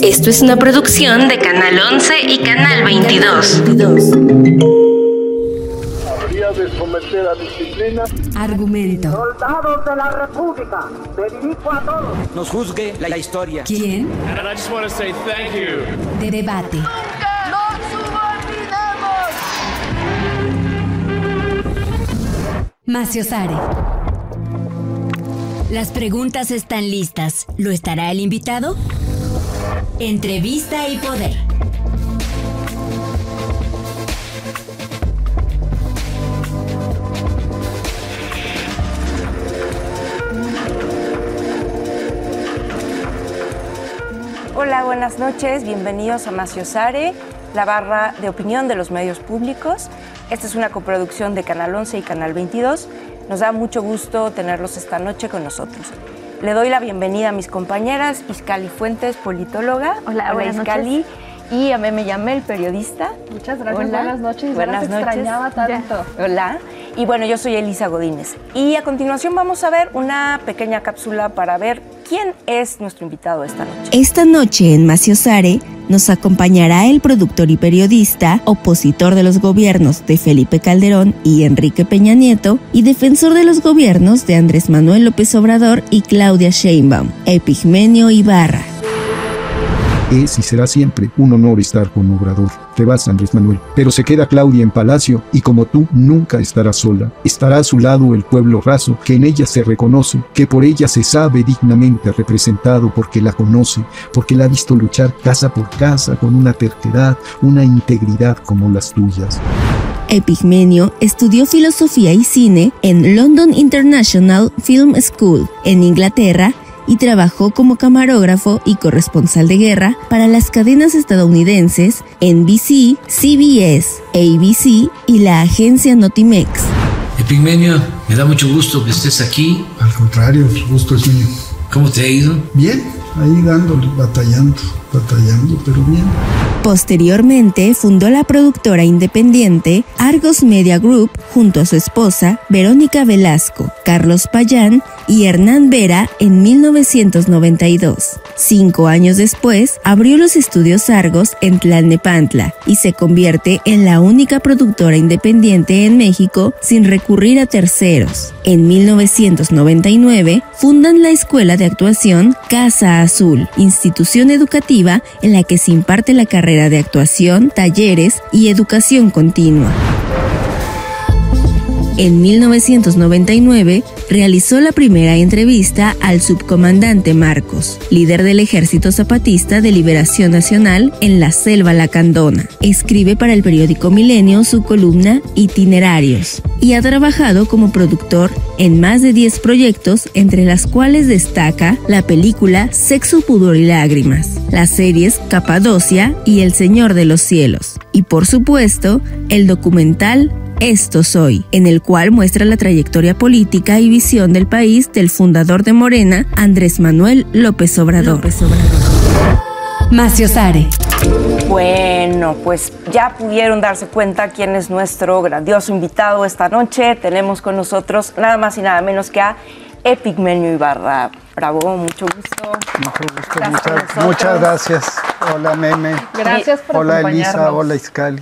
Esto es una producción de Canal 11 y Canal 22. Habría de someter a disciplina. Argumento. Soldados de la República, me dirijo a todos. Nos juzgue la historia. ¿Quién? And I just want to say thank you. De debate. ¡Nunca nos subordinemos! Maciosare. Las preguntas están listas. ¿Lo estará el invitado? Entrevista y poder. Hola, buenas noches, bienvenidos a Maciosare, la barra de opinión de los medios públicos. Esta es una coproducción de Canal 11 y Canal 22. Nos da mucho gusto tenerlos esta noche con nosotros. Le doy la bienvenida a mis compañeras, Iskali Fuentes, politóloga. Hola, buenas Iskali. noches. Y a Meme Yamel, periodista. Muchas gracias, Hola. buenas noches. Buenas noches. Extrañaba tanto. Hola. Y bueno, yo soy Elisa Godínez. Y a continuación vamos a ver una pequeña cápsula para ver quién es nuestro invitado esta noche. Esta noche en Maciosare nos acompañará el productor y periodista, opositor de los gobiernos de Felipe Calderón y Enrique Peña Nieto y defensor de los gobiernos de Andrés Manuel López Obrador y Claudia Sheinbaum, Epigmenio Ibarra. Es y será siempre un honor estar con Obrador. Te vas, Andrés Manuel, pero se queda Claudia en Palacio y como tú nunca estará sola. Estará a su lado el pueblo raso, que en ella se reconoce, que por ella se sabe dignamente representado porque la conoce, porque la ha visto luchar casa por casa con una terquedad, una integridad como las tuyas. Epigmenio estudió filosofía y cine en London International Film School, en Inglaterra, y trabajó como camarógrafo y corresponsal de guerra para las cadenas estadounidenses NBC, CBS, ABC y la agencia Notimex. Epigmenio, me da mucho gusto que estés aquí. Al contrario, el gusto es mío. ¿Cómo te ha ido? Bien, ahí dándole, batallando, pero bien. Posteriormente fundó la productora independiente Argos Media Group junto a su esposa Verónica Velasco, Carlos Payán y Hernán Vera en 1992. 5 años después, abrió los estudios Argos en Tlalnepantla y se convierte en la única productora independiente en México sin recurrir a terceros. En 1999, fundan la Escuela de Actuación Casa Azul, institución educativa en la que se imparte la carrera de actuación, talleres y educación continua. En 1999, realizó la primera entrevista al subcomandante Marcos, líder del Ejército Zapatista de Liberación Nacional en la Selva Lacandona. Escribe para el periódico Milenio su columna Itinerarios y ha trabajado como productor en más de 10 proyectos, entre las cuales destaca la película Sexo, Pudor y Lágrimas, las series Capadocia y El Señor de los Cielos, y por supuesto, el documental Esto Soy, en el cual muestra la trayectoria política y visión del país del fundador de Morena, Andrés Manuel López Obrador. Maciosare. Bueno, pues ya pudieron darse cuenta quién es nuestro grandioso invitado esta noche. Tenemos con nosotros nada más y nada menos que a Epigmenio Ibarra. Bravo, mucho gusto. Muchas gracias. Hola, Meme. Gracias por Hola, acompañarnos. Elisa. Hola, Iskali.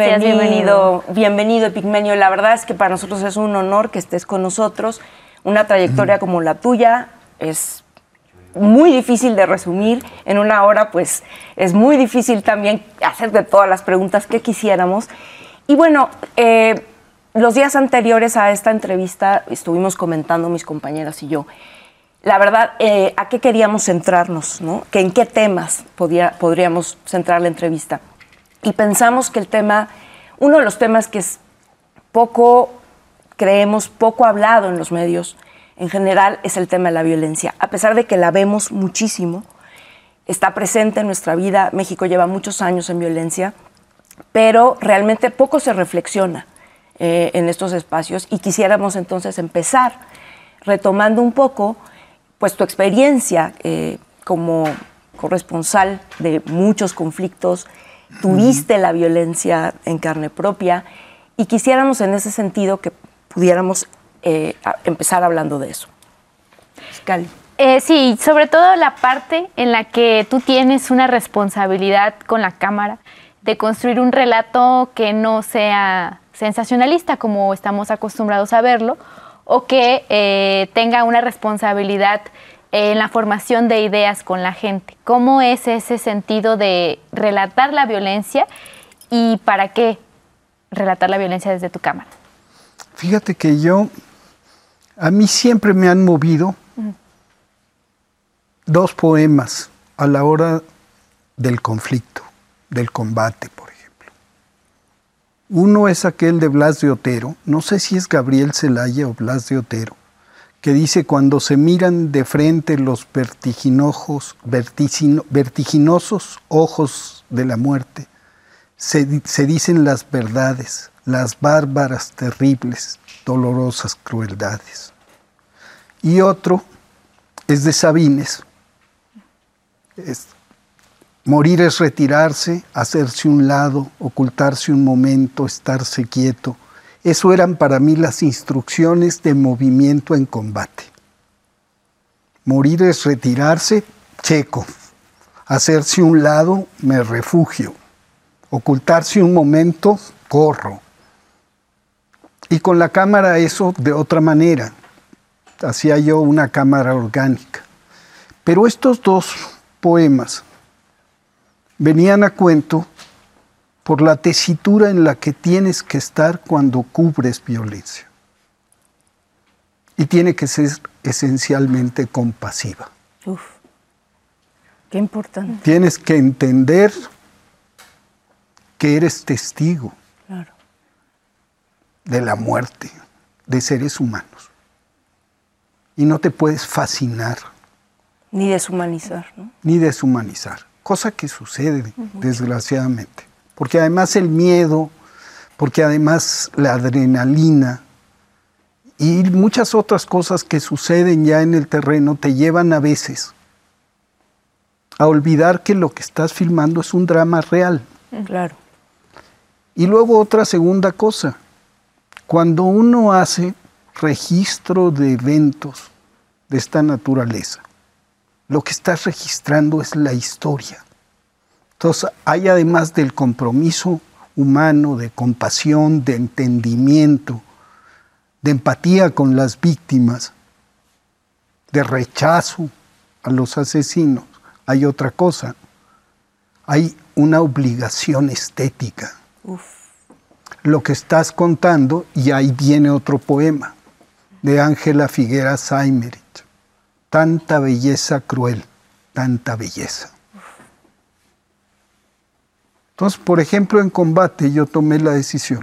Bienvenido, Epigmenio. La verdad es que para nosotros es un honor que estés con nosotros. Una trayectoria como la tuya es muy difícil de resumir en una hora, pues es muy difícil también hacerte todas las preguntas que quisiéramos. Y bueno, los días anteriores a esta entrevista estuvimos comentando mis compañeras y yo, la verdad, a qué queríamos centrarnos, ¿no? Que en qué temas podríamos centrar la entrevista. Y pensamos que uno de los temas que es poco hablado en los medios, en general, es el tema de la violencia. A pesar de que la vemos muchísimo, está presente en nuestra vida. México lleva muchos años en violencia, pero realmente poco se reflexiona en estos espacios, y quisiéramos entonces empezar retomando un poco pues tu experiencia como corresponsal de muchos conflictos. Tuviste la violencia en carne propia, y quisiéramos en ese sentido que pudiéramos empezar hablando de eso. Iskali. Sí, sobre todo la parte en la que tú tienes una responsabilidad con la cámara de construir un relato que no sea sensacionalista como estamos acostumbrados a verlo, o que tenga una responsabilidad en la formación de ideas con la gente. ¿Cómo es ese sentido de relatar la violencia y para qué relatar la violencia desde tu cámara? Fíjate que a mí siempre me han movido dos poemas a la hora del conflicto, del combate, por ejemplo. Uno es aquel de Blas de Otero, no sé si es Gabriel Celaya o Blas de Otero, que dice: cuando se miran de frente los vertiginosos ojos de la muerte, se dicen las verdades, las bárbaras, terribles, dolorosas crueldades. Y otro es de Sabines. Morir es retirarse, hacerse un lado, ocultarse un momento, estarse quieto. Eso eran para mí las instrucciones de movimiento en combate. Morir es retirarse, checo. Hacerse un lado, me refugio. Ocultarse un momento, corro. Y con la cámara eso de otra manera. Hacía yo una cámara orgánica. Pero estos dos poemas venían a cuento por la tesitura en la que tienes que estar cuando cubres violencia. Y tiene que ser esencialmente compasiva. Uf, qué importante. Tienes que entender que eres testigo, claro, de la muerte de seres humanos. Y no te puedes fascinar. Ni deshumanizar, ¿no? Ni deshumanizar. Cosa que sucede, desgraciadamente. Porque además el miedo, porque además la adrenalina y muchas otras cosas que suceden ya en el terreno te llevan a veces a olvidar que lo que estás filmando es un drama real. Claro. Y luego otra segunda cosa. Cuando uno hace registro de eventos de esta naturaleza, lo que estás registrando es la historia. Entonces, hay además del compromiso humano, de compasión, de entendimiento, de empatía con las víctimas, de rechazo a los asesinos, hay otra cosa. Hay una obligación estética. Uf. Lo que estás contando, y ahí viene otro poema, de Ángela Figueras Aymerich. Tanta belleza cruel, tanta belleza. Entonces, por ejemplo, en combate yo tomé la decisión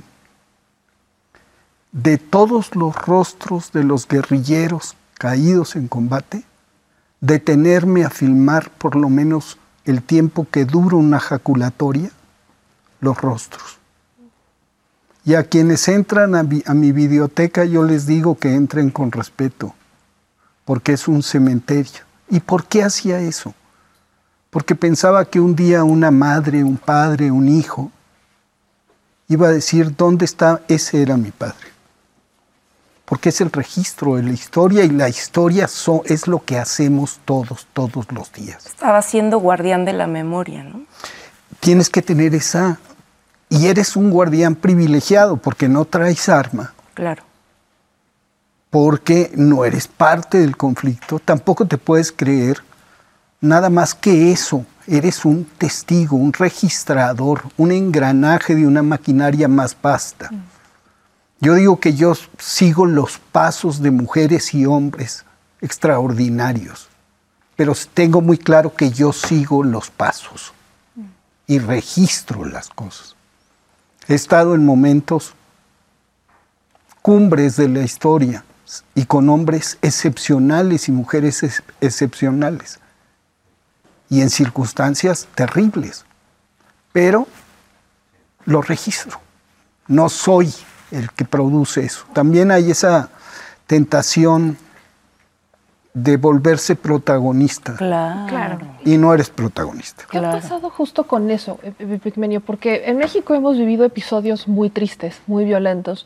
de todos los rostros de los guerrilleros caídos en combate, detenerme a filmar por lo menos el tiempo que dura una jaculatoria, los rostros. Y a quienes entran a mi videoteca yo les digo que entren con respeto, porque es un cementerio. ¿Y por qué hacía eso? Porque pensaba que un día una madre, un padre, un hijo iba a decir: ¿dónde está? Ese era mi padre. Porque es el registro de la historia, y la historia es lo que hacemos todos los días. Estaba siendo guardián de la memoria, ¿no? Tienes que tener esa... Y eres un guardián privilegiado porque no traes arma. Claro. Porque no eres parte del conflicto. Tampoco te puedes creer nada más que eso. Eres un testigo, un registrador, un engranaje de una maquinaria más vasta. Yo digo que yo sigo los pasos de mujeres y hombres extraordinarios, pero tengo muy claro que yo sigo los pasos y registro las cosas. He estado en momentos cumbres de la historia y con hombres excepcionales y mujeres excepcionales y en circunstancias terribles, pero lo registro. No soy el que produce eso. También hay esa tentación de volverse protagonista. Claro. Y no eres protagonista. ¿Qué ha pasado justo con eso, Epigmenio? Porque en México hemos vivido episodios muy tristes, muy violentos.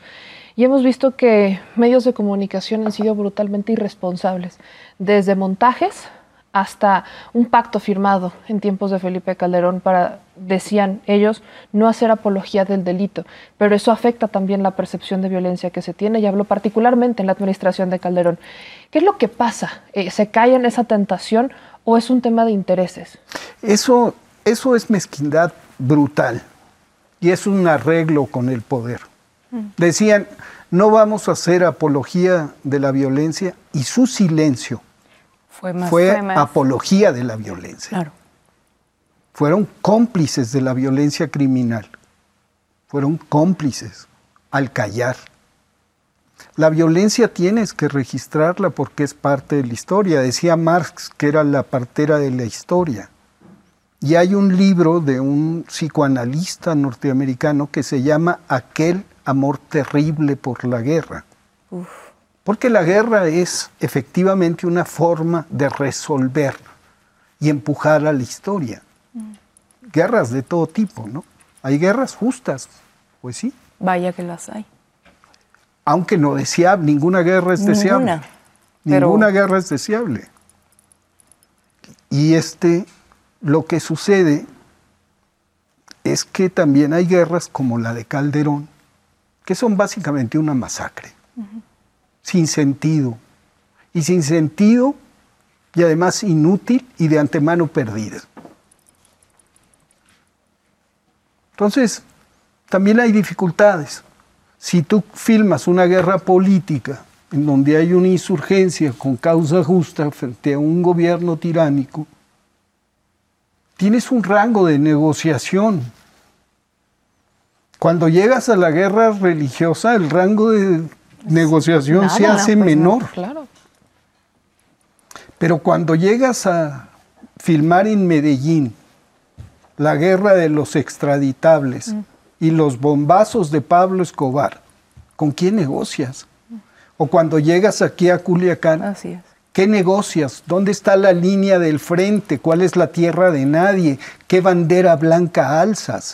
Y hemos visto que medios de comunicación han sido brutalmente irresponsables, desde montajes hasta un pacto firmado en tiempos de Felipe Calderón para, decían ellos, no hacer apología del delito, pero eso afecta también la percepción de violencia que se tiene, y hablo particularmente en la administración de Calderón. ¿Qué es lo que pasa? ¿Se cae en esa tentación o es un tema de intereses? Eso es mezquindad brutal y es un arreglo con el poder. Decían, no vamos a hacer apología de la violencia, y su silencio fue apología de la violencia. Claro. Fueron cómplices de la violencia criminal. Fueron cómplices al callar. La violencia tienes que registrarla porque es parte de la historia. Decía Marx que era la partera de la historia. Y hay un libro de un psicoanalista norteamericano que se llama Aquel amor terrible por la guerra. Uf. Porque la guerra es efectivamente una forma de resolver y empujar a la historia. Guerras de todo tipo, ¿no? Hay guerras justas, pues sí. Vaya que las hay. Aunque no deseable, ninguna guerra es deseable. Ninguna guerra es deseable. Y lo que sucede es que también hay guerras como la de Calderón, que son básicamente una masacre. Sin sentido. Y sin sentido, y además inútil y de antemano perdida. Entonces, también hay dificultades. Si tú filmas una guerra política en donde hay una insurgencia con causa justa frente a un gobierno tiránico, tienes un rango de negociación. Cuando llegas a la guerra religiosa, el rango de negociación se hace menor. Claro. Pero cuando llegas a filmar en Medellín la guerra de los extraditables y los bombazos de Pablo Escobar, ¿con quién negocias? O cuando llegas aquí a Culiacán, así es. ¿Qué negocias? ¿Dónde está la línea del frente? ¿Cuál es la tierra de nadie? ¿Qué bandera blanca alzas?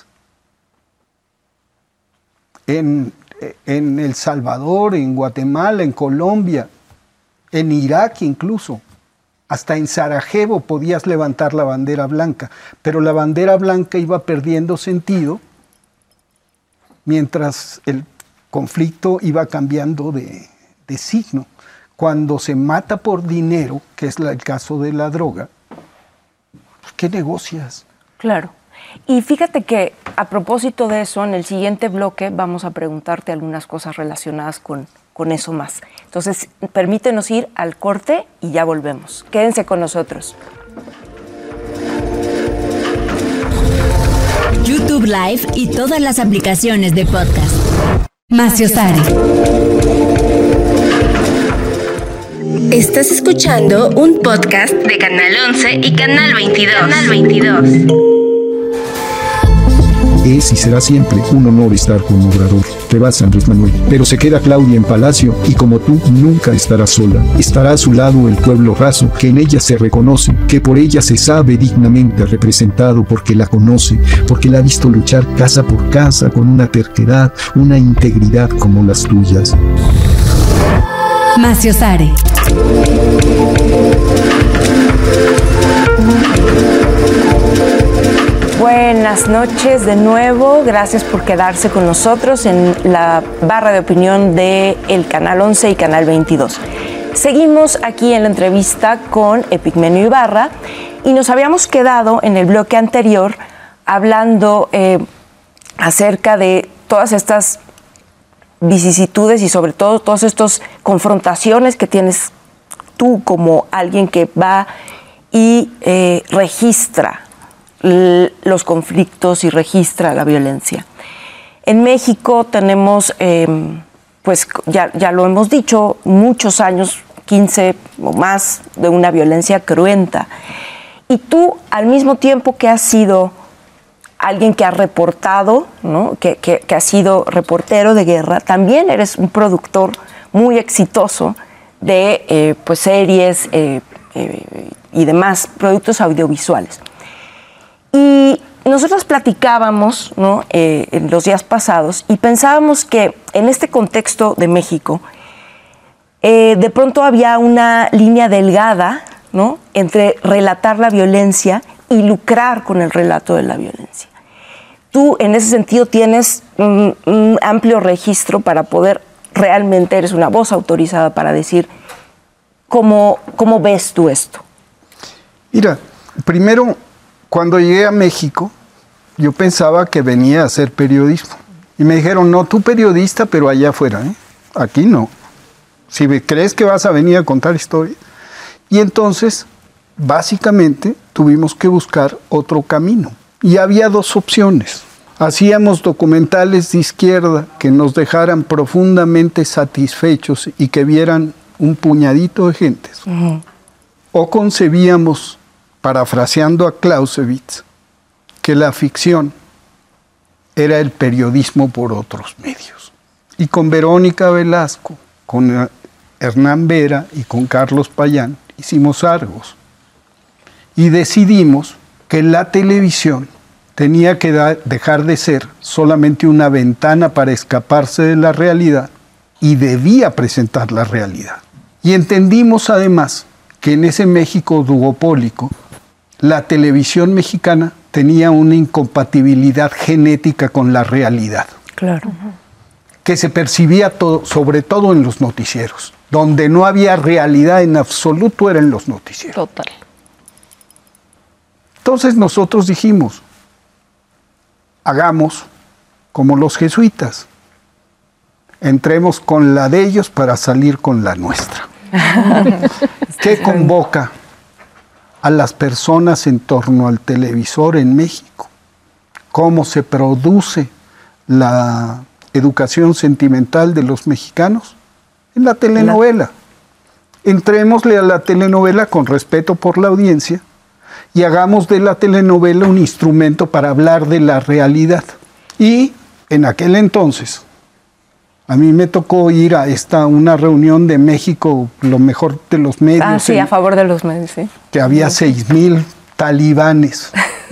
En El Salvador, en Guatemala, en Colombia, en Irak incluso, hasta en Sarajevo podías levantar la bandera blanca, pero la bandera blanca iba perdiendo sentido mientras el conflicto iba cambiando de signo. Cuando se mata por dinero, que es el caso de la droga, ¿qué negocias? Claro. Y fíjate que a propósito de eso, en el siguiente bloque vamos a preguntarte algunas cosas relacionadas con eso más. Entonces, permítenos ir al corte y ya volvemos. Quédense con nosotros. YouTube Live y todas las aplicaciones de podcast. Maciosare. Estás escuchando un podcast de Canal 11 y Canal 22. Canal 22. Es y será siempre un honor estar con Obrador. Te vas, Andrés Manuel. Pero se queda Claudia en Palacio y como tú nunca estarás sola. Estará a su lado el pueblo raso, que en ella se reconoce, que por ella se sabe dignamente representado porque la conoce, porque la ha visto luchar casa por casa con una terquedad, una integridad como las tuyas. Maciosare. Buenas noches de nuevo, gracias por quedarse con nosotros en la barra de opinión de el Canal 11 y Canal 22. Seguimos aquí en la entrevista con Epigmenio Ibarra y nos habíamos quedado en el bloque anterior hablando acerca de todas estas vicisitudes y sobre todo todas estas confrontaciones que tienes tú como alguien que va y registra los conflictos y registra la violencia. En México tenemos, pues ya lo hemos dicho, muchos años, 15 o más, de una violencia cruenta. Y tú, al mismo tiempo que has sido alguien que ha reportado, ¿no? que ha sido reportero de guerra, también eres un productor muy exitoso de pues series y demás productos audiovisuales. Y nosotros platicábamos, ¿no? En los días pasados y pensábamos que en este contexto de México, de pronto había una línea delgada, ¿no? Entre relatar la violencia y lucrar con el relato de la violencia. Tú, en ese sentido, tienes un amplio registro para poder, realmente eres una voz autorizada para decir cómo ves tú esto. Mira, primero, cuando llegué a México, yo pensaba que venía a hacer periodismo. Y me dijeron, no, tú periodista, pero allá afuera, ¿eh? Aquí no. Si crees que vas a venir a contar historia. Y entonces, básicamente, tuvimos que buscar otro camino. Y había dos opciones. Hacíamos documentales de izquierda que nos dejaran profundamente satisfechos y que vieran un puñadito de gentes. Uh-huh. O concebíamos, parafraseando a Clausewitz, que la ficción era el periodismo por otros medios. Y con Verónica Velasco, con Hernán Vera y con Carlos Payán hicimos Argos. Y decidimos que la televisión tenía que dejar de ser solamente una ventana para escaparse de la realidad y debía presentar la realidad. Y entendimos además que en ese México duopólico, la televisión mexicana tenía una incompatibilidad genética con la realidad. Claro. Que se percibía todo, sobre todo en los noticieros. Donde no había realidad en absoluto era en los noticieros. Total. Entonces nosotros dijimos, hagamos como los jesuitas. Entremos con la de ellos para salir con la nuestra. ¿Qué convoca a las personas en torno al televisor en México? ¿Cómo se produce la educación sentimental de los mexicanos? En la telenovela. Entrémosle a la telenovela con respeto por la audiencia y hagamos de la telenovela un instrumento para hablar de la realidad. Y en aquel entonces, a mí me tocó ir a una reunión de México, lo mejor de los medios. Ah, sí, a favor de los medios, sí. Que había 6,000 talibanes.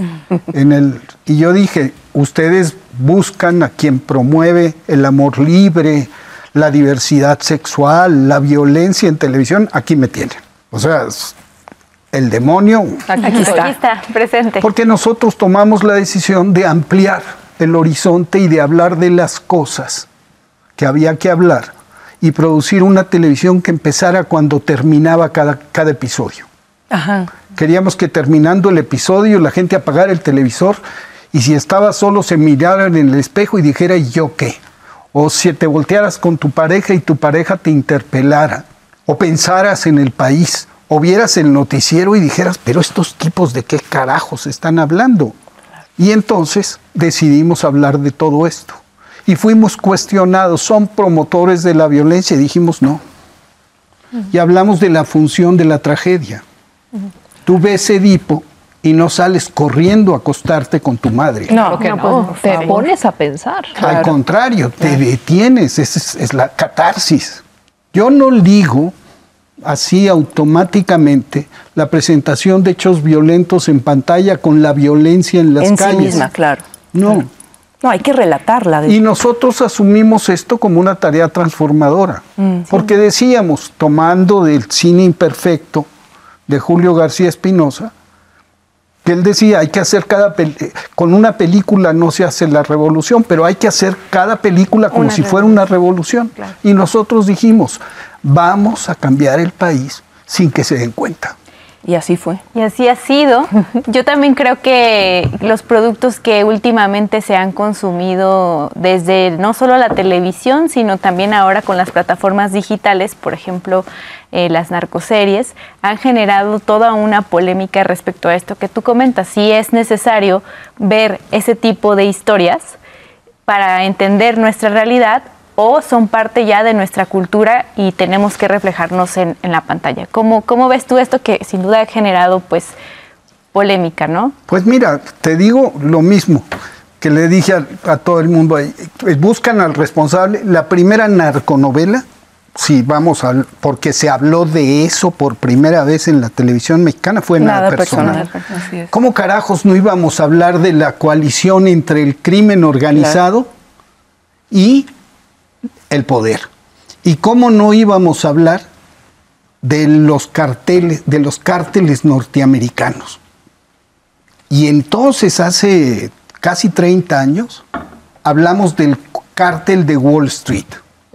Y yo dije, ustedes buscan a quien promueve el amor libre, la diversidad sexual, la violencia en televisión, aquí me tienen. O sea, el demonio. Aquí está, presente. Porque nosotros tomamos la decisión de ampliar el horizonte y de hablar de las cosas que había que hablar y producir una televisión que empezara cuando terminaba cada episodio. Ajá. Queríamos que terminando el episodio la gente apagara el televisor y si estaba solo se miraran en el espejo y dijera ¿y yo qué? O si te voltearas con tu pareja y tu pareja te interpelara, o pensaras en el país, o vieras el noticiero y dijeras, pero estos tipos de qué carajos están hablando. Y entonces decidimos hablar de todo esto. Y fuimos cuestionados, son promotores de la violencia, y dijimos no. Y hablamos de la función de la tragedia. Tú ves Edipo y no sales corriendo a acostarte con tu madre. No, te pones a pensar. Al contrario, te detienes, es la catarsis. Yo no ligo así automáticamente la presentación de hechos violentos en pantalla con la violencia en las calles. En sí misma, claro. No. No, hay que relatarla. Y nosotros asumimos esto como una tarea transformadora. Porque decíamos, tomando del cine imperfecto de Julio García Espinosa, que él decía, hay que hacer con una película no se hace la revolución, pero hay que hacer cada película como si fuera una revolución. Claro. Y nosotros dijimos, vamos a cambiar el país sin que se den cuenta. Y así fue. Y así ha sido. Yo también creo que los productos que últimamente se han consumido desde no solo la televisión, sino también ahora con las plataformas digitales, por ejemplo, las narcoseries, han generado toda una polémica respecto a esto que tú comentas. Sí es necesario ver ese tipo de historias para entender nuestra realidad, o son parte ya de nuestra cultura y tenemos que reflejarnos en la pantalla. ¿Cómo ves tú esto que sin duda ha generado pues polémica, no? Pues mira, te digo lo mismo que le dije a todo el mundo ahí. Buscan al responsable. La primera narconovela Sí, porque se habló de eso por primera vez en la televisión mexicana, fue nada personal. Así es. ¿Cómo carajos no íbamos a hablar de la coalición entre el crimen organizado y el poder? ¿Y cómo no íbamos a hablar de los cárteles norteamericanos? Y entonces, hace casi 30 años, hablamos del cártel de Wall Street.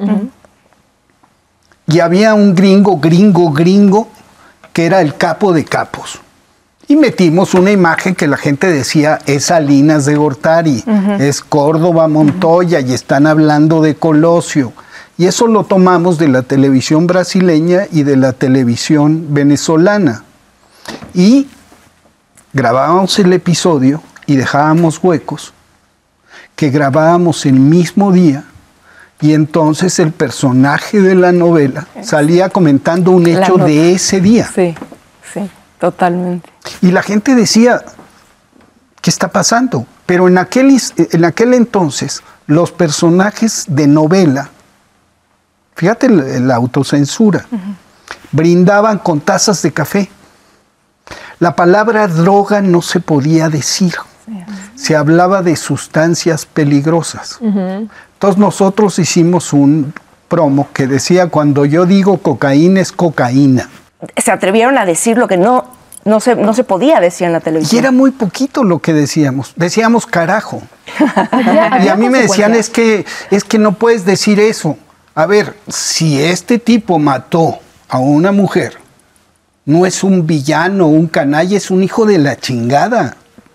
Y había un gringo, que era el capo de capos. Y metimos una imagen que la gente decía, es Salinas de Gortari, es Córdoba Montoya, y están hablando de Colosio. Y eso lo tomamos de la televisión brasileña y de la televisión venezolana. Y grabábamos el episodio y dejábamos huecos que grabábamos el mismo día. Y entonces el personaje de la novela salía comentando un hecho de ese día. Sí, totalmente. Y la gente decía, ¿qué está pasando? Pero en aquel entonces, los personajes de novela, fíjate la autocensura, brindaban con tazas de café. La palabra droga no se podía decir. Se hablaba de sustancias peligrosas. Entonces nosotros hicimos un promo que decía, cuando yo digo cocaína, es cocaína. Se atrevieron a decir lo que no se podía decir en la televisión. Y era muy poquito lo que decíamos. Decíamos carajo. Y a mí me decían, es que no puedes decir eso. A ver, si este tipo mató a una mujer, no es un villano, un canalla, es un hijo de la chingada.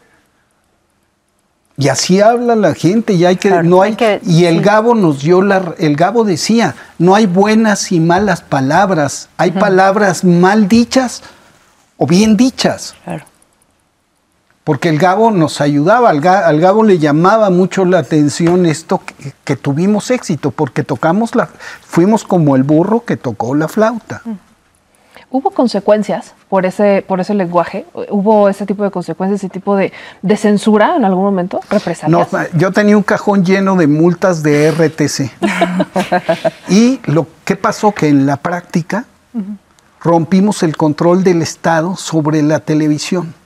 Y así habla la gente, y el Gabo nos dio el Gabo decía, no hay buenas y malas palabras, hay palabras mal dichas o bien dichas. Claro. Porque el Gabo nos ayudaba, al Gabo le llamaba mucho la atención esto que tuvimos éxito, porque fuimos como el burro que tocó la flauta. ¿Hubo consecuencias por ese lenguaje? ¿Hubo ese tipo de consecuencias, ese tipo de censura en algún momento? ¿Represalias? No, yo tenía un cajón lleno de multas de RTC. Y ¿qué pasó? Que en la práctica rompimos el control del Estado sobre la televisión.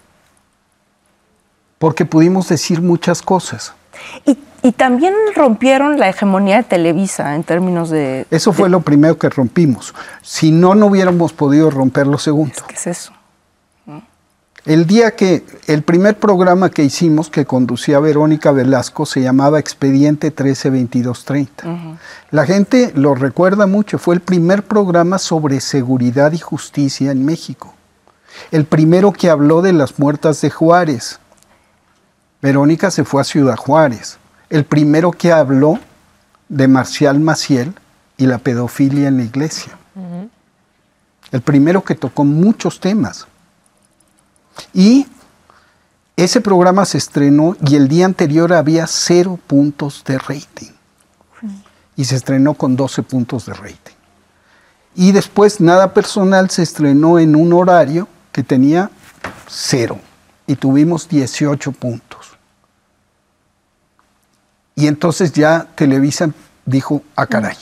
Porque pudimos decir muchas cosas. Y también rompieron la hegemonía de Televisa en términos de... Eso fue lo primero que rompimos. Si no hubiéramos podido romper lo segundo. ¿Qué es eso? El primer programa que hicimos, que conducía Verónica Velasco, se llamaba Expediente 132230. La gente lo recuerda mucho, fue el primer programa sobre seguridad y justicia en México. El primero que habló de las muertas de Juárez. Verónica se fue a Ciudad Juárez. El primero que habló de Marcial Maciel y la pedofilia en la iglesia. El primero que tocó muchos temas. Y ese programa se estrenó y el día anterior había 0 puntos de rating. Y se estrenó con 12 puntos de rating. Y después Nada Personal se estrenó en un horario que tenía 0 y tuvimos 18 puntos. Y entonces ya Televisa dijo, caray.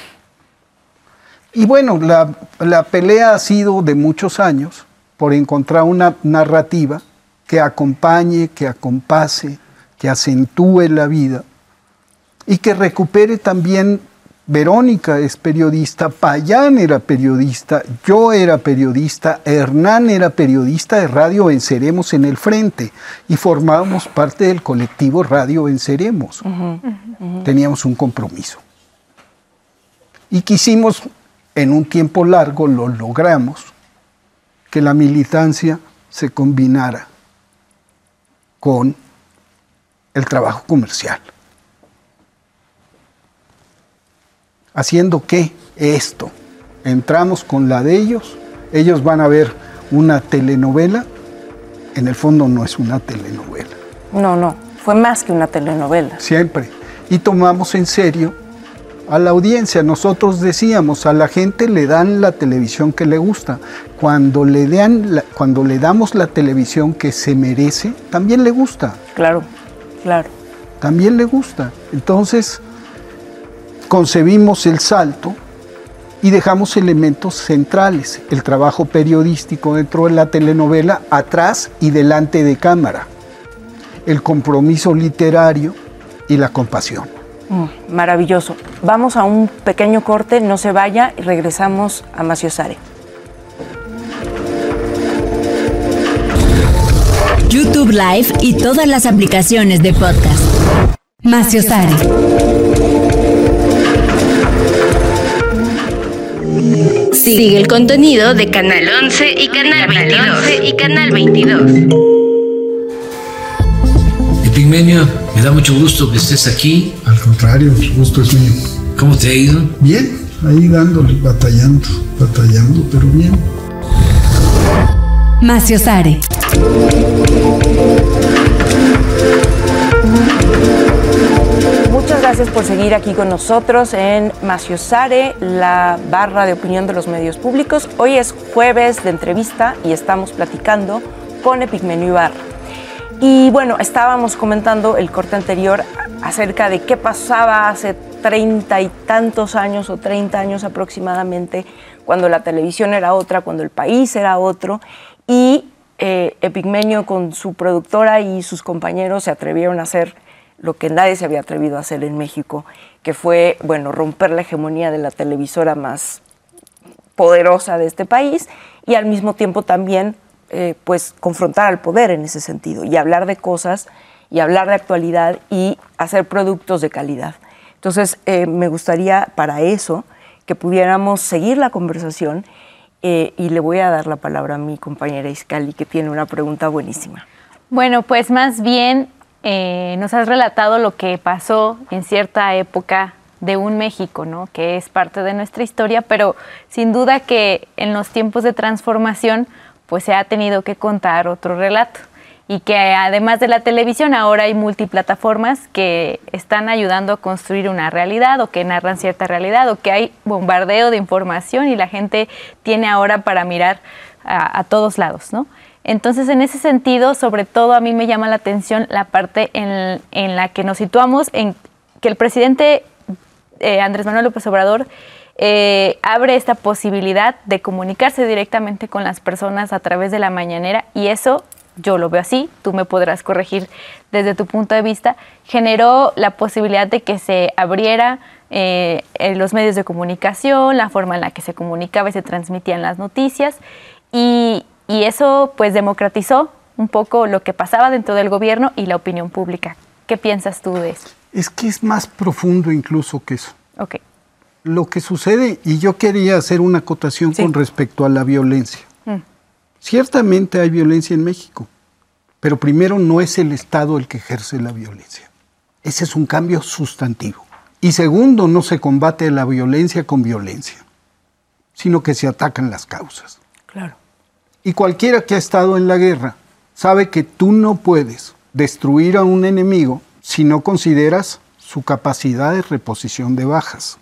Y bueno, la pelea ha sido de muchos años por encontrar una narrativa que acompañe, que acompase, que acentúe la vida y que recupere también. Verónica es periodista, Payán era periodista, yo era periodista, Hernán era periodista de Radio Venceremos en el Frente y formábamos parte del colectivo Radio Venceremos. Teníamos un compromiso. Y quisimos, en un tiempo largo, lo logramos, que la militancia se combinara con el trabajo comercial. ¿Haciendo qué? Esto. Entramos con la de ellos van a ver una telenovela, en el fondo no es una telenovela. No, fue más que una telenovela. Siempre. Y tomamos en serio a la audiencia. Nosotros decíamos, a la gente le dan la televisión que le gusta. Cuando le damos la televisión que se merece, también le gusta. Claro. También le gusta. Entonces concebimos El Salto y dejamos elementos centrales, el trabajo periodístico dentro de la telenovela, atrás y delante de cámara, el compromiso literario y la compasión. Maravilloso. Vamos a un pequeño corte, no se vaya, y regresamos a Maciosare. YouTube Live y todas las aplicaciones de podcast. Maciosare. Sigue el contenido de Canal 11 y Canal 22. Epigmenio, me da mucho gusto que estés aquí. Al contrario, el gusto es mío. ¿Cómo te ha ido? Bien, ahí dándole, batallando, pero bien. Maciosare. Muchas gracias por seguir aquí con nosotros en Maciosare, la barra de opinión de los medios públicos. Hoy es jueves de entrevista y estamos platicando con Epigmenio Ibarra. Y bueno, estábamos comentando el corte anterior acerca de qué pasaba hace 30 y tantos años o 30 años aproximadamente, cuando la televisión era otra, cuando el país era otro, y Epigmenio con su productora y sus compañeros se atrevieron a hacer lo que nadie se había atrevido a hacer en México, que fue, bueno, romper la hegemonía de la televisora más poderosa de este país y al mismo tiempo también pues confrontar al poder en ese sentido y hablar de cosas y hablar de actualidad y hacer productos de calidad. Entonces me gustaría para eso que pudiéramos seguir la conversación y le voy a dar la palabra a mi compañera Izcalli, que tiene una pregunta buenísima. Bueno, pues más bien nos has relatado lo que pasó en cierta época de un México, ¿no? Que es parte de nuestra historia, pero sin duda que en los tiempos de transformación pues se ha tenido que contar otro relato y que además de la televisión ahora hay multiplataformas que están ayudando a construir una realidad o que narran cierta realidad o que hay bombardeo de información y la gente tiene ahora para mirar a todos lados, ¿no? Entonces, en ese sentido, sobre todo a mí me llama la atención la parte en la que nos situamos, en que el presidente Andrés Manuel López Obrador abre esta posibilidad de comunicarse directamente con las personas a través de la mañanera, y eso yo lo veo así, tú me podrás corregir desde tu punto de vista, generó la posibilidad de que se abriera los medios de comunicación, la forma en la que se comunicaba y se transmitían las noticias, y eso pues democratizó un poco lo que pasaba dentro del gobierno y la opinión pública. ¿Qué piensas tú de eso? Es que es más profundo incluso que eso. Ok. Lo que sucede, y yo quería hacer una acotación con respecto a la violencia. Ciertamente hay violencia en México, pero primero no es el Estado el que ejerce la violencia. Ese es un cambio sustantivo. Y segundo, no se combate la violencia con violencia, sino que se atacan las causas. Claro. Y cualquiera que ha estado en la guerra sabe que tú no puedes destruir a un enemigo si no consideras su capacidad de reposición de bajas,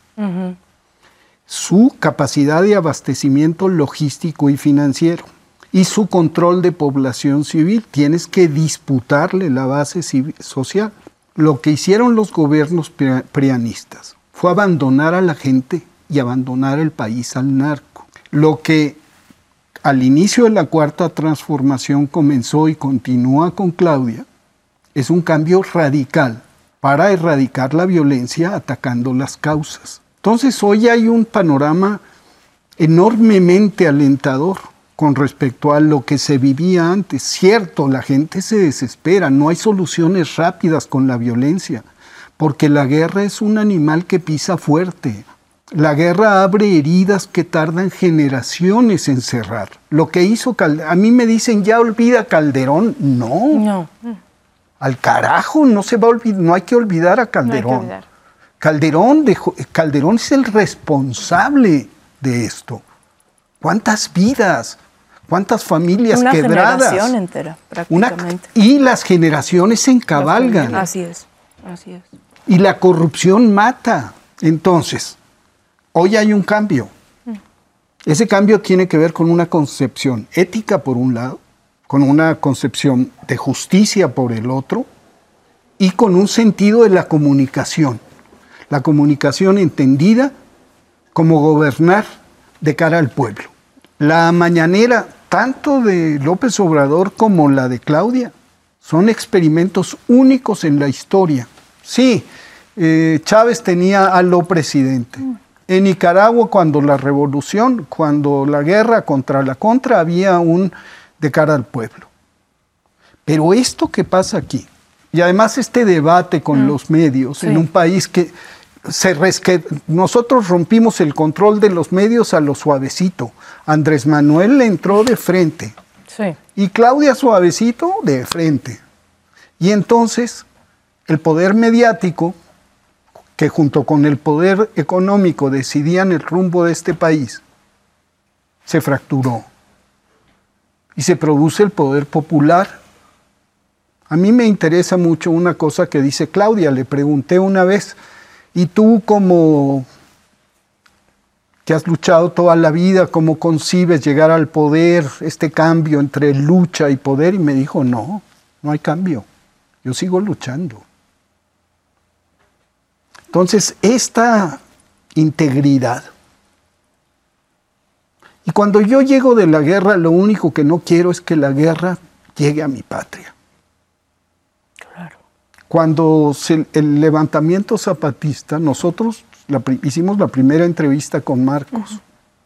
su capacidad de abastecimiento logístico y financiero y su control de población civil. Tienes que disputarle la base social. Lo que hicieron los gobiernos prianistas fue abandonar a la gente y abandonar el país al narco. Lo que al inicio de la Cuarta Transformación comenzó y continúa con Claudia es un cambio radical para erradicar la violencia atacando las causas. Entonces hoy hay un panorama enormemente alentador con respecto a lo que se vivía antes. Cierto, la gente se desespera, no hay soluciones rápidas con la violencia, porque la guerra es un animal que pisa fuerte. La guerra abre heridas que tardan generaciones en cerrar. Lo que hizo Calderón, a mí me dicen, ya olvida Calderón. No. Al carajo, no se va a olvidar, no hay que olvidar a Calderón. No Calderón es el responsable de esto. ¿Cuántas vidas? ¿Cuántas familias quebradas? Una generación entera, prácticamente. Y las generaciones se encabalgan. Así es. Y la corrupción mata. Entonces, hoy hay un cambio. Ese cambio tiene que ver con una concepción ética por un lado, con una concepción de justicia por el otro y con un sentido de la comunicación. La comunicación entendida como gobernar de cara al pueblo. La mañanera, tanto de López Obrador como la de Claudia, son experimentos únicos en la historia. Sí, Chávez tenía a lo presidente. En Nicaragua, cuando la revolución, cuando la guerra contra la contra, había un de cara al pueblo. Pero esto que pasa aquí, y además este debate con los medios, en un país que nosotros rompimos el control de los medios a lo suavecito. Andrés Manuel le entró de frente. Sí. Y Claudia suavecito de frente. Y entonces el poder mediático, que junto con el poder económico decidían el rumbo de este país, se fracturó. Y se produce el poder popular. A mí me interesa mucho una cosa que dice Claudia. Le pregunté una vez, ¿y tú como que has luchado toda la vida, cómo concibes llegar al poder, este cambio entre lucha y poder? Y me dijo, no hay cambio. Yo sigo luchando. Entonces, esta integridad. Y cuando yo llego de la guerra, lo único que no quiero es que la guerra llegue a mi patria. Claro. Cuando el levantamiento zapatista, nosotros hicimos la primera entrevista con Marcos.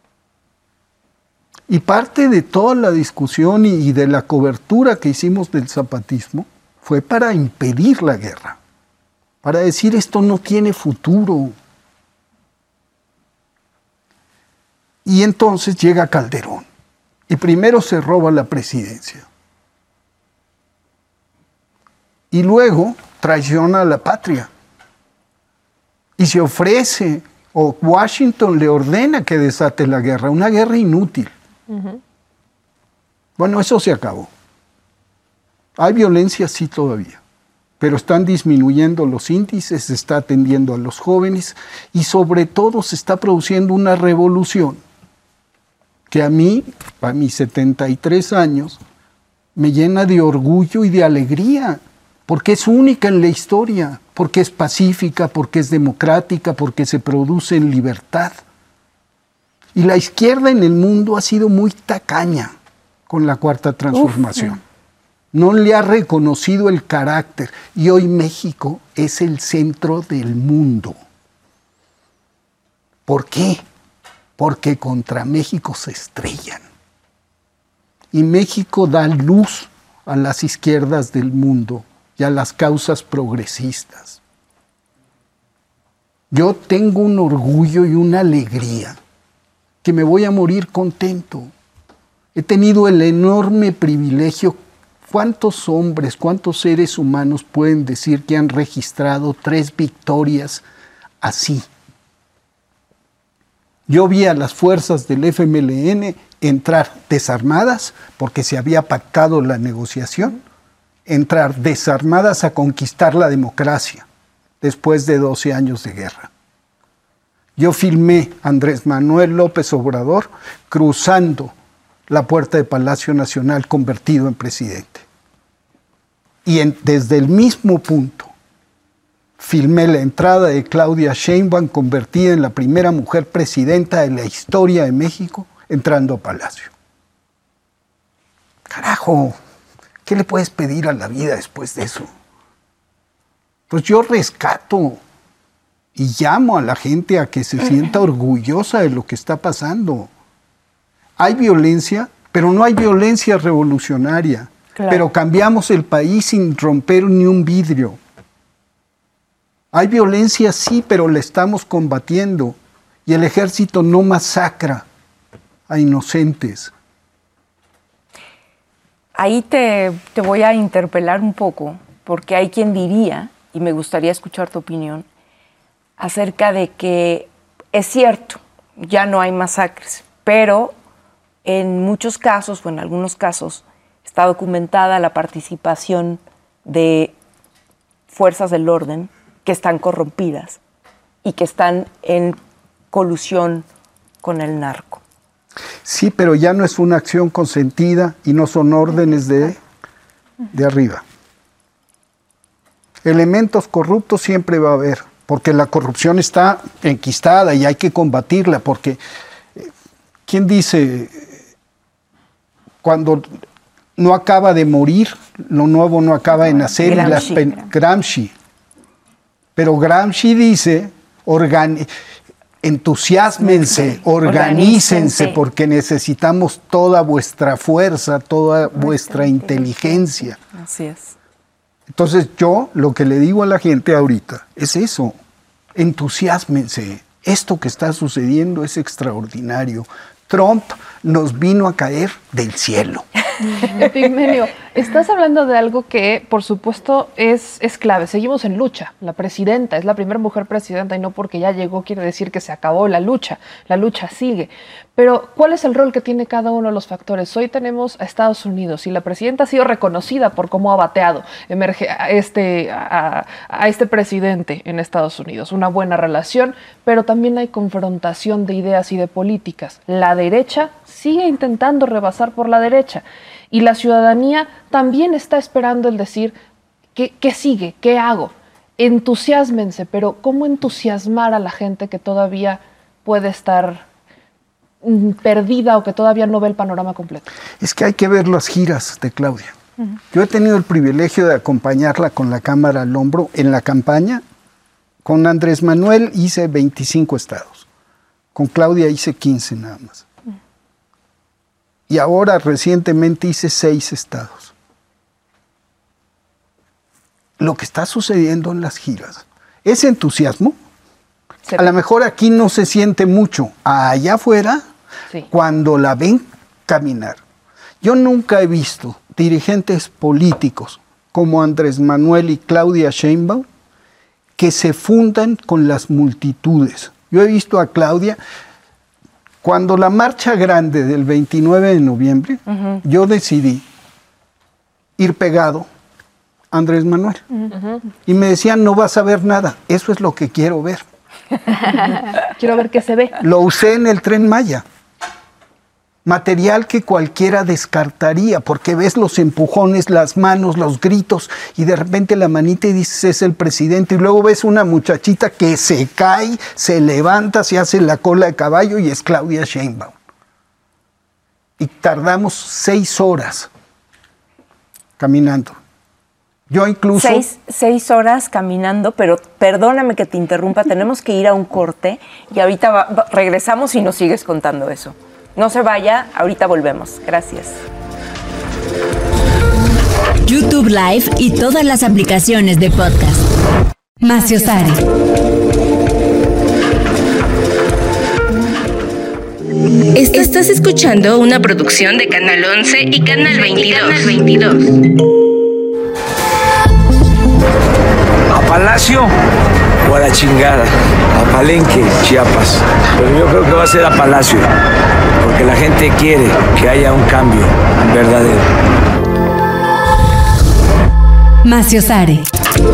Y parte de toda la discusión y de la cobertura que hicimos del zapatismo fue para impedir la guerra. Para decir, esto no tiene futuro. Y entonces llega Calderón. Y primero se roba la presidencia. Y luego traiciona a la patria. Y se ofrece, o Washington le ordena que desate la guerra. Una guerra inútil. Bueno, eso se acabó. Hay violencia, sí, todavía. Pero están disminuyendo los índices, se está atendiendo a los jóvenes y sobre todo se está produciendo una revolución que a mí, a mis 73 años, me llena de orgullo y de alegría, porque es única en la historia, porque es pacífica, porque es democrática, porque se produce en libertad. Y la izquierda en el mundo ha sido muy tacaña con la Cuarta Transformación. No le ha reconocido el carácter. Y hoy México es el centro del mundo. ¿Por qué? Porque contra México se estrellan. Y México da luz a las izquierdas del mundo y a las causas progresistas. Yo tengo un orgullo y una alegría que me voy a morir contento. He tenido el enorme privilegio. ¿Cuántos hombres, cuántos seres humanos pueden decir que han registrado 3 victorias así? Yo vi a las fuerzas del FMLN entrar desarmadas, porque se había pactado la negociación, entrar desarmadas a conquistar la democracia después de 12 años de guerra. Yo filmé a Andrés Manuel López Obrador cruzando la puerta de Palacio Nacional convertido en presidente. Y desde el mismo punto filmé la entrada de Claudia Sheinbaum convertida en la primera mujer presidenta de la historia de México entrando a Palacio. Carajo, ¿qué le puedes pedir a la vida después de eso? Pues yo rescato y llamo a la gente a que se sienta orgullosa de lo que está pasando. Hay violencia, pero no hay violencia revolucionaria. Claro. Pero cambiamos el país sin romper ni un vidrio. Hay violencia, sí, pero la estamos combatiendo. Y el ejército no masacra a inocentes. Ahí te voy a interpelar un poco, porque hay quien diría, y me gustaría escuchar tu opinión, acerca de que es cierto, ya no hay masacres, pero en muchos casos, o en algunos casos, está documentada la participación de fuerzas del orden que están corrompidas y que están en colusión con el narco. Sí, pero ya no es una acción consentida y no son órdenes de arriba. Elementos corruptos siempre va a haber, porque la corrupción está enquistada y hay que combatirla, porque ¿quién dice cuando no acaba de morir, lo nuevo no acaba de nacer? Gramsci. Pero Gramsci dice, entusiásmense, organícense, porque necesitamos toda vuestra fuerza, toda vuestra inteligencia. Así es. Entonces yo lo que le digo a la gente ahorita es eso, entusiásmense, esto que está sucediendo es extraordinario. Trump nos vino a caer del cielo. Epigmenio, estás hablando de algo que, por supuesto, es clave. Seguimos en lucha. La presidenta es la primera mujer presidenta y no porque ya llegó quiere decir que se acabó la lucha. La lucha sigue. Pero, ¿cuál es el rol que tiene cada uno de los factores? Hoy tenemos a Estados Unidos y la presidenta ha sido reconocida por cómo ha bateado a este presidente en Estados Unidos. Una buena relación, pero también hay confrontación de ideas y de políticas. La derecha sigue intentando rebasar por la derecha. Y la ciudadanía también está esperando el decir, ¿qué sigue? ¿Qué hago? Entusiásmense, pero ¿cómo entusiasmar a la gente que todavía puede estar perdida o que todavía no ve el panorama completo? Es que hay que ver las giras de Claudia. Yo he tenido el privilegio de acompañarla con la cámara al hombro en la campaña. Con Andrés Manuel hice 25 estados. Con Claudia hice 15 nada más. Y ahora recientemente hice 6 estados. Lo que está sucediendo en las giras, ese entusiasmo, a lo mejor aquí no se siente mucho, allá afuera, sí, cuando la ven caminar. Yo nunca he visto dirigentes políticos como Andrés Manuel y Claudia Sheinbaum que se fundan con las multitudes. Yo he visto a Claudia. Cuando la marcha grande del 29 de noviembre, yo decidí ir pegado a Andrés Manuel. Y me decían, no vas a ver nada. Eso es lo que quiero ver. Quiero ver qué se ve. Lo usé en el Tren Maya. Material que cualquiera descartaría, porque ves los empujones, las manos, los gritos, y de repente la manita y dices, es el presidente, y luego ves una muchachita que se cae, se levanta, se hace la cola de caballo, y es Claudia Sheinbaum. Y tardamos 6 horas caminando. Yo incluso... 6 horas caminando, pero perdóname que te interrumpa, tenemos que ir a un corte, y ahorita regresamos y nos sigues contando eso. No se vaya, ahorita volvemos. Gracias. YouTube Live y todas las aplicaciones de podcast. Maciosare. Estás escuchando una producción de Canal 11 y Canal 22. A Palacio o a la chingada, a Palenque, Chiapas. Pero yo creo que va a ser a Palacio, porque la gente quiere que haya un cambio verdadero. Maciosare.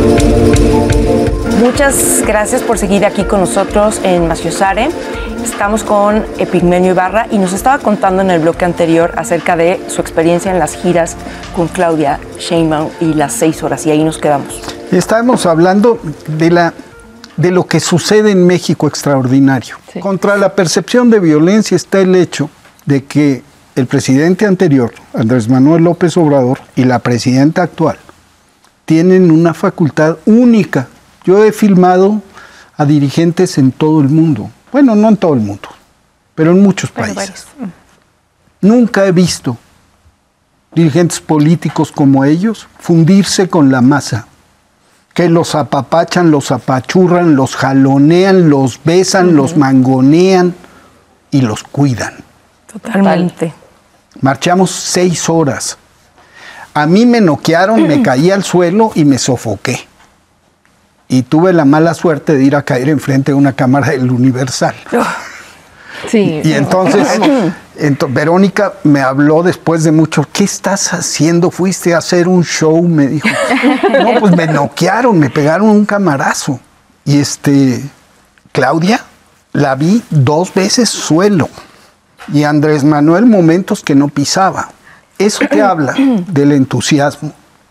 Muchas gracias por seguir aquí con nosotros en Maciosare. Estamos con Epigmenio Ibarra y nos estaba contando en el bloque anterior acerca de su experiencia en las giras con Claudia Sheinbaum y las 6 horas, y ahí nos quedamos. Estábamos hablando de lo que sucede en México extraordinario. Sí. Contra la percepción de violencia está el hecho de que el presidente anterior, Andrés Manuel López Obrador, y la presidenta actual tienen una facultad única. Yo he filmado a dirigentes en todo el mundo. Bueno, no en todo el mundo, pero en muchos países. Nunca he visto dirigentes políticos como ellos fundirse con la masa, que los apapachan, los apachurran, los jalonean, los besan, los mangonean y los cuidan. Totalmente. Marchamos 6 horas. A mí me noquearon, me caí al suelo y me sofoqué. Y tuve la mala suerte de ir a caer enfrente de una cámara del Universal. Sí. Y entonces, Verónica me habló después de mucho, ¿qué estás haciendo? ¿Fuiste a hacer un show? Me dijo. No, pues me noquearon, me pegaron un camarazo. Y Claudia, la vi 2 veces suelo. Y Andrés Manuel momentos que no pisaba. Eso te habla del entusiasmo.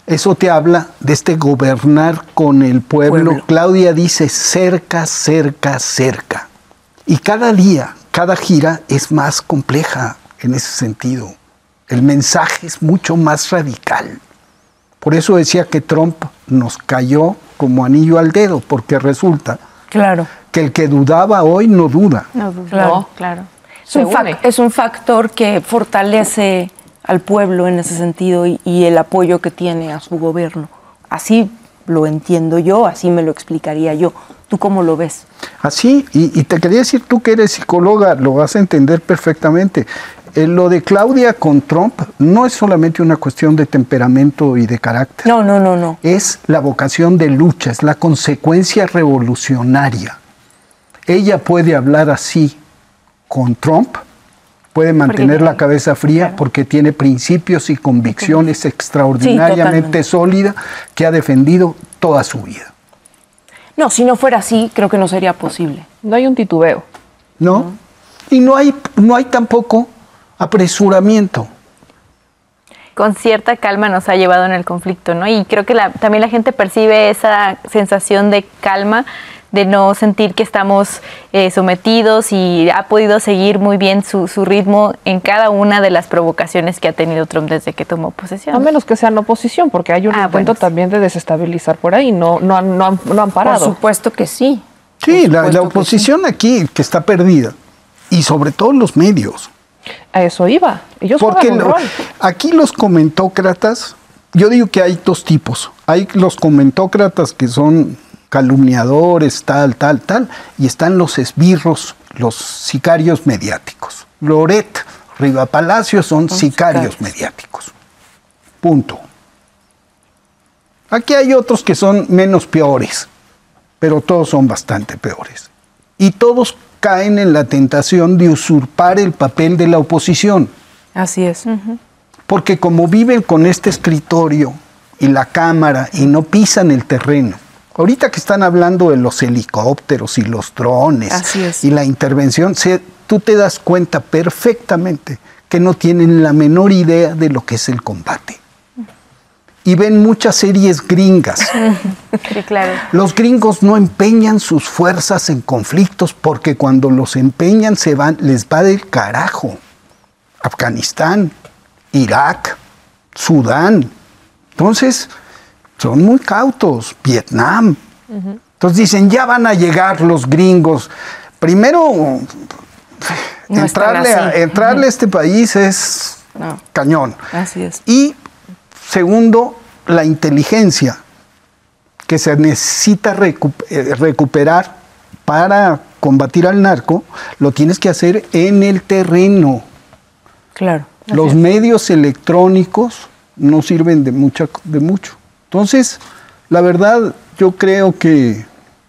Eso te habla de este gobernar con el pueblo. Claudia dice cerca, cerca, cerca. Y cada día, cada gira es más compleja en ese sentido. El mensaje es mucho más radical. Por eso decía que Trump nos cayó como anillo al dedo, porque resulta que el que dudaba hoy no duda. Claro. Es un factor que fortalece al pueblo en ese sentido y el apoyo que tiene a su gobierno. Así lo entiendo yo, así me lo explicaría yo. ¿Tú cómo lo ves? Así, y te quería decir, tú que eres psicóloga, lo vas a entender perfectamente. Lo de Claudia con Trump no es solamente una cuestión de temperamento y de carácter. No. Es la vocación de lucha, es la consecuencia revolucionaria. Ella puede hablar así con Trump, puede mantener la cabeza fría porque tiene principios y convicciones extraordinariamente sólidas que ha defendido toda su vida. No, si no fuera así, creo que no sería posible. No hay un titubeo. No. Y no hay tampoco apresuramiento. Con cierta calma nos ha llevado en el conflicto, ¿no? Y creo que también la gente percibe esa sensación de calma, de no sentir que estamos sometidos, y ha podido seguir muy bien su ritmo en cada una de las provocaciones que ha tenido Trump desde que tomó posesión. A menos que sean oposición, porque hay un intento también de desestabilizar por ahí, no han parado. Por supuesto que sí. Sí, la oposición aquí que está perdida, y sobre todo los medios. A eso iba. Ellos porque juegan un rol. Aquí los comentócratas, yo digo que hay dos tipos. Hay los comentócratas que son calumniadores, tal, y están los esbirros, los sicarios mediáticos. Loret, Riva Palacio son sicarios mediáticos. Punto. Aquí hay otros que son menos peores, pero todos son bastante peores. Y todos caen en la tentación de usurpar el papel de la oposición. Así es. Porque como viven con este escritorio y la cámara y no pisan el terreno, ahorita que están hablando de los helicópteros y los drones y la intervención, tú te das cuenta perfectamente que no tienen la menor idea de lo que es el combate. Y ven muchas series gringas. Sí, claro. Los gringos no empeñan sus fuerzas en conflictos porque cuando los empeñan les va del carajo. Afganistán, Irak, Sudán. Entonces, son muy cautos. Vietnam. Entonces dicen, ya van a llegar los gringos. Primero, entrarle a este país es cañón. Así es. Y segundo, la inteligencia que se necesita recuperar para combatir al narco, lo tienes que hacer en el terreno. Claro. Los medios electrónicos no sirven de mucho. Entonces, la verdad, yo creo que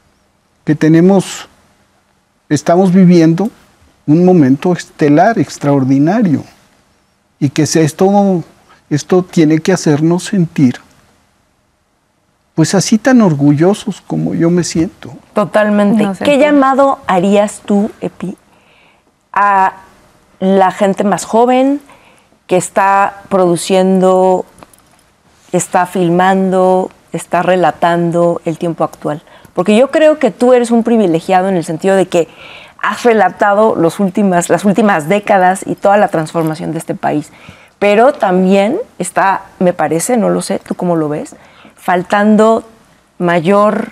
estamos viviendo un momento estelar, extraordinario, y que esto tiene que hacernos sentir, pues así tan orgullosos como yo me siento. Totalmente. ¿Qué llamado harías tú, Epi, a la gente más joven que está produciendo, está filmando, está relatando el tiempo actual? Porque yo creo que tú eres un privilegiado en el sentido de que has relatado las últimas décadas y toda la transformación de este país. Pero también está, me parece, no lo sé, ¿tú cómo lo ves?, faltando mayor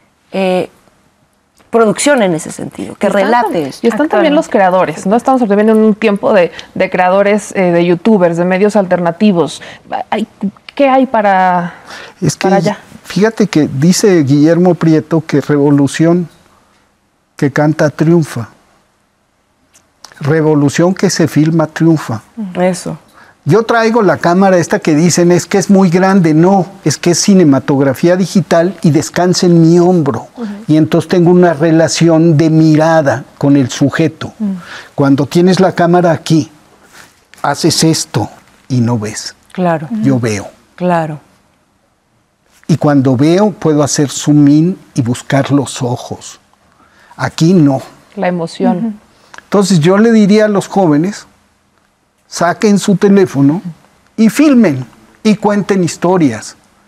producción en ese sentido, que relate esto. Y están también los creadores, ¿no? Estamos viviendo en un tiempo de creadores, de youtubers, de medios alternativos. ¿Qué hay para allá? Fíjate que dice Guillermo Prieto que revolución que canta triunfa. Revolución que se filma triunfa. Eso. Yo traigo la cámara esta que dicen es que es muy grande. No, es que es cinematografía digital y descansa en mi hombro. Y entonces tengo una relación de mirada con el sujeto. Cuando tienes la cámara aquí, haces esto y no ves. Claro. Yo veo. Claro. Y cuando veo, puedo hacer zoom in y buscar los ojos. Aquí no. La emoción. Entonces yo le diría a los jóvenes, saquen su teléfono y filmen y cuenten historias.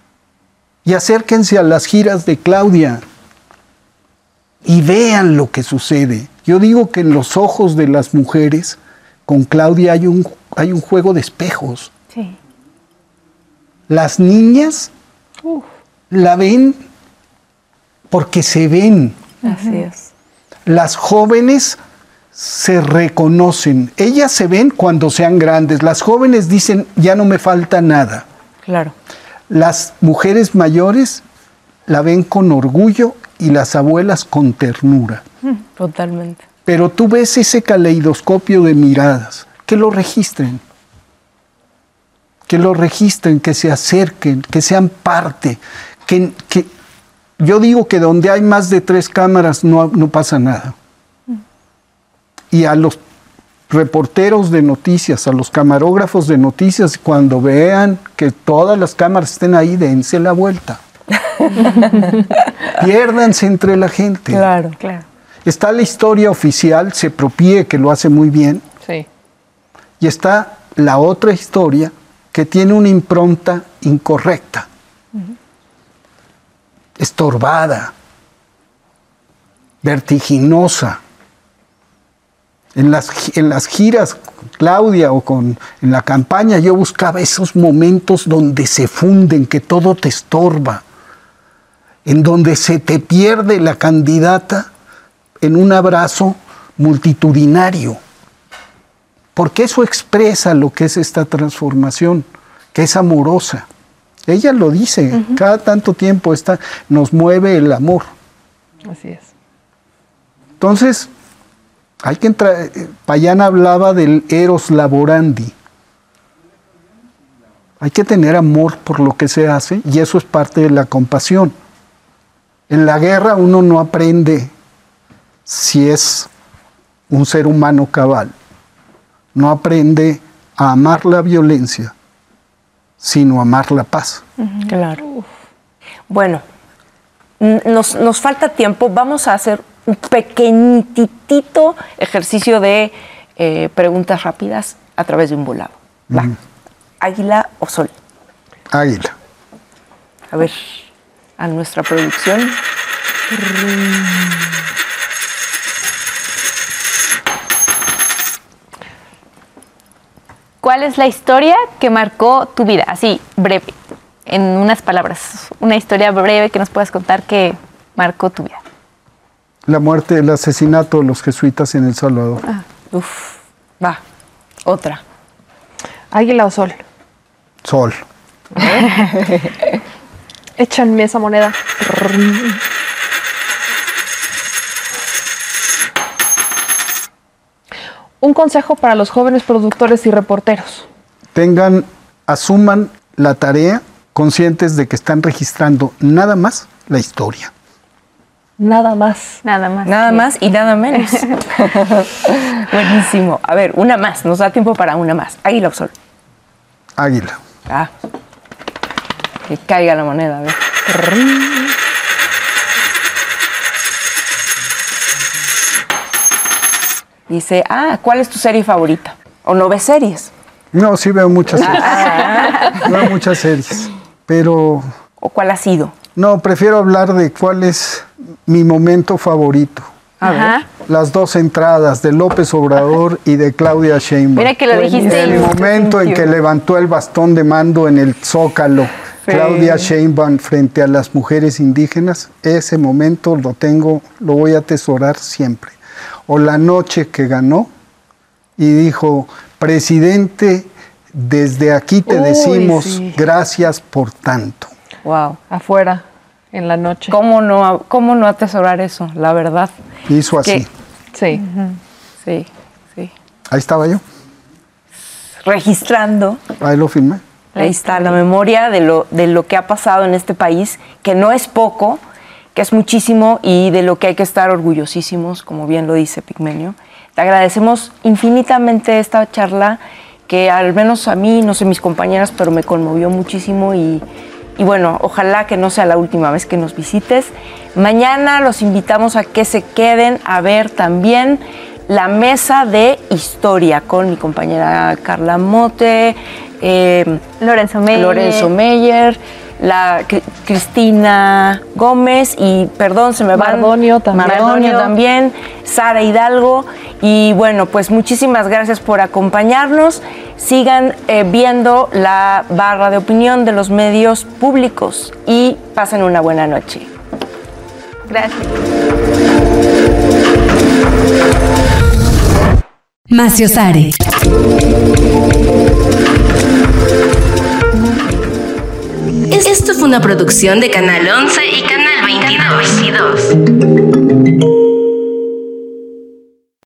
Y acérquense a las giras de Claudia y vean lo que sucede. Yo digo que en los ojos de las mujeres, con Claudia hay un juego de espejos. Sí. Las niñas la ven porque se ven. Así es. Las jóvenes se reconocen. Ellas se ven cuando sean grandes. Las jóvenes dicen, ya no me falta nada. Claro. Las mujeres mayores la ven con orgullo y las abuelas con ternura. Totalmente. Pero tú ves ese caleidoscopio de miradas. Que lo registren. Que lo registren, que se acerquen, que sean parte. Que yo digo que donde hay más de 3 cámaras no pasa nada. Y a los reporteros de noticias, a los camarógrafos de noticias, cuando vean que todas las cámaras estén ahí, dense la vuelta. Piérdanse entre la gente. Claro, claro. Está la historia oficial, Sepropie, que lo hace muy bien. Sí. Y está la otra historia que tiene una impronta incorrecta, estorbada, vertiginosa. En las giras, Claudia, en la campaña, yo buscaba esos momentos donde se funden, que todo te estorba, en donde se te pierde la candidata en un abrazo multitudinario. Porque eso expresa lo que es esta transformación, que es amorosa. Ella lo dice, cada tanto tiempo nos mueve el amor. Así es. Entonces, hay que entrar. Payán hablaba del eros laborandi. Hay que tener amor por lo que se hace y eso es parte de la compasión. En la guerra uno no aprende si es un ser humano cabal. No aprende a amar la violencia, sino a amar la paz. Claro. Bueno, nos falta tiempo. Vamos a hacer un pequeñitito ejercicio de preguntas rápidas a través de un volado. Va. ¿Águila o sol? Águila. A ver, a nuestra producción. ¿Cuál es la historia que marcó tu vida? Así, breve, en unas palabras. Una historia breve que nos puedas contar que marcó tu vida. La muerte, el asesinato de los jesuitas en El Salvador. Va, otra. ¿Águila o sol? Sol. Échanme esa moneda. Un consejo para los jóvenes productores y reporteros. Asuman la tarea conscientes de que están registrando nada más la historia. Nada más. Nada más. Nada más y nada menos. Buenísimo. A ver, una más. Nos da tiempo para una más. ¿Águila o sol? Águila. Que caiga la moneda. A ver. Dice, ¿cuál es tu serie favorita? ¿O no ves series? No, sí veo muchas series. Veo muchas series, pero... ¿O cuál ha sido? No, prefiero hablar de cuál es mi momento favorito. A ver. Las 2 entradas de López Obrador y de Claudia Sheinbaum. Mira que lo dijiste. El momento en que levantó el bastón de mando en el Zócalo, Claudia Sheinbaum frente a las mujeres indígenas, ese momento lo voy a atesorar siempre. O la noche que ganó y dijo, presidente, desde aquí te decimos gracias por tanto. Wow. Afuera, en la noche. ¿Cómo no atesorar eso? La verdad. Hizo así. Sí. Sí. Ahí estaba yo. Registrando. Ahí lo filmé. Ahí está la memoria de lo que ha pasado en este país, que no es poco, que es muchísimo y de lo que hay que estar orgullosísimos, como bien lo dice Pigmenio. Te agradecemos infinitamente esta charla que al menos a mí, no sé mis compañeras, pero me conmovió muchísimo y bueno, ojalá que no sea la última vez que nos visites. Mañana los invitamos a que se queden a ver también la mesa de historia con mi compañera Carla Mote, Lorenzo Meyer. Cristina Gómez y, perdón, se me va. Mardonio también, Sara Hidalgo. Y bueno, pues muchísimas gracias por acompañarnos. Sigan viendo la barra de opinión de los medios públicos y pasen una buena noche. Gracias. Maciosare. Esto fue una producción de Canal 11 y Canal 22.